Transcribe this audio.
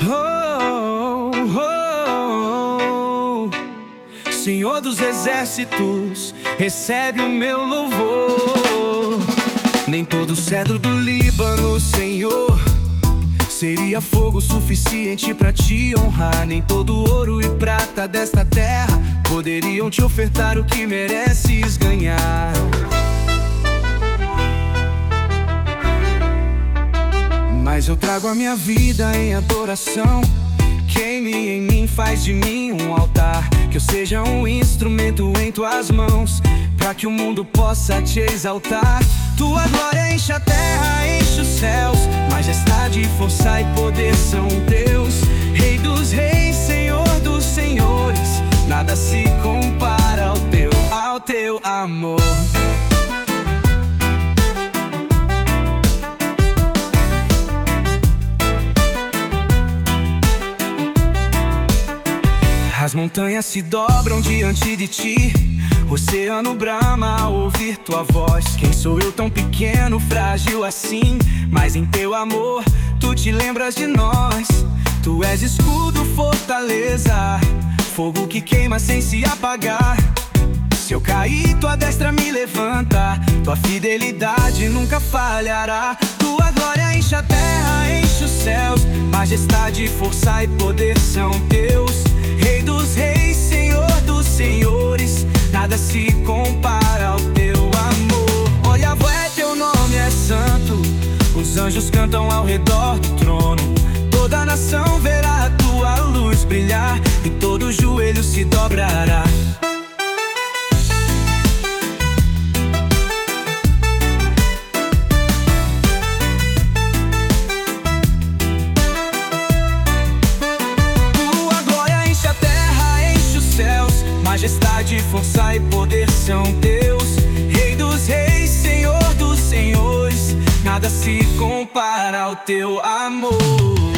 Oh, oh, oh. Senhor dos exércitos, recebe o meu louvor. Nem todo cedro do Líbano, Senhor, seria fogo suficiente pra te honrar. Nem todo ouro e prata desta terra poderiam te ofertar o que mereces ganhar. Mas eu trago a minha vida em adoração. Queime em mim, faz de mim um altar. Que eu seja um instrumento em tuas mãos, pra que o mundo possa te exaltar. Tua glória enche a terra, enche os céus. Majestade, força e poder são teus. Rei dos reis, Senhor dos senhores, nada se compara ao teu amor. As montanhas se dobram diante de ti, o oceano brama ao ouvir tua voz. Quem sou eu tão pequeno, frágil assim? Mas em teu amor, tu te lembras de nós. Tu és escudo, fortaleza, fogo que queima sem se apagar. Se eu cair, tua destra me levanta, tua fidelidade nunca falhará. Tua glória enche a terra, enche os céus. Majestade, força e poder são teus. Rei dos reis, Senhor dos senhores, nada se compara ao teu amor. Ó Yahvé, teu nome é santo, os anjos cantam ao redor do trono. Toda nação verá a tua luz brilhar, e todo joelho se dobrará. Majestade, força e poder são teus. Rei dos reis, Senhor dos senhores, nada se compara ao teu amor.